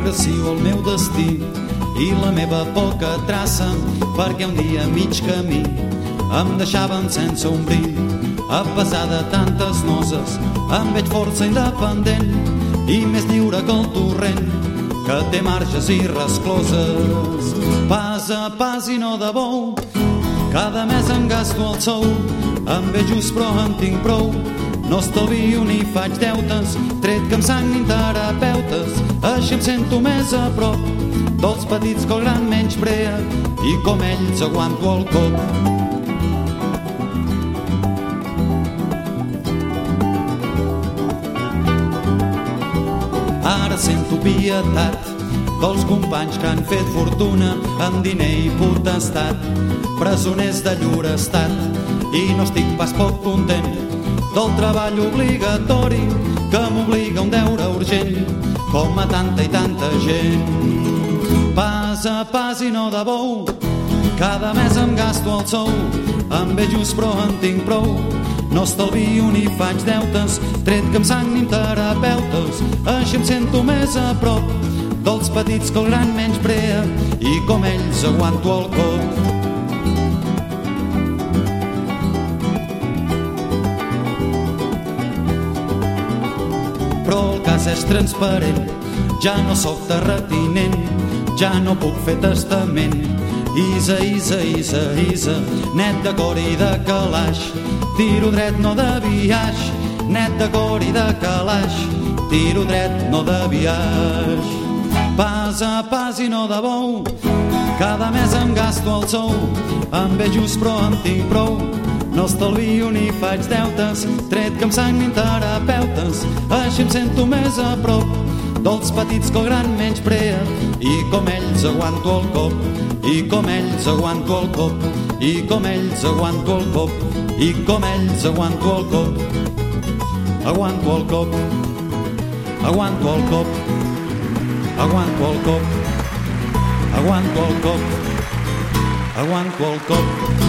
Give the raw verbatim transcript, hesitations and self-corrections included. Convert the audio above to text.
progressiu el meu destí i la meva poca traça, perquè un dia a mig camí em deixaven sense un bri. A pesar de tantes noses em veig força independent i més lliure que el torrent que té marges i rescloses. Pas a pas i no de bou, cada mes em gasto el sou, em ve just però en tinc prou. No estalvio ni faig deutes, tret que em sagnin terapeutes, així em sento més a prop dels petits que el gran menysprea i com ells aguanto el cop. Ara sento pietat dels companys que han fet fortuna en diner i potestat, presoners de llur estat, i no estic pas poc content del treball obligatori que m'obliga un deure urgent com a tanta i tanta gent. Pas a pas i no de bou, cada mes em gasto el sou, em ve just però en tinc prou. No estalvio ni faig deutes, tret que em sagnin terapeutes, així em sento més a prop dels petits que el gran menysprea i com ells aguanto el cop. Però el cas és transparent, ja no sóc terratinent, ja no puc fer testament. Isa, isa, isa, isa, net de cor i de calaix, tiro dret no de biaix, net de cor i de calaix, tiro dret no de biaix. Pas a pas i no de bou, cada mes em gasto el sou, em ve just però en tinc prou. No estalvio ni faig deutes, tret que em sagnin terapeutes, així em sento més a prop dels petits que el gran menysprea i com ells aguanto el cop, i com ells aguanto el cop, i com ells aguanto el cop, i com ells aguanto el cop. Aguanto el cop, aguanto el cop, aguanto el cop, aguanto el cop, aguanto el cop.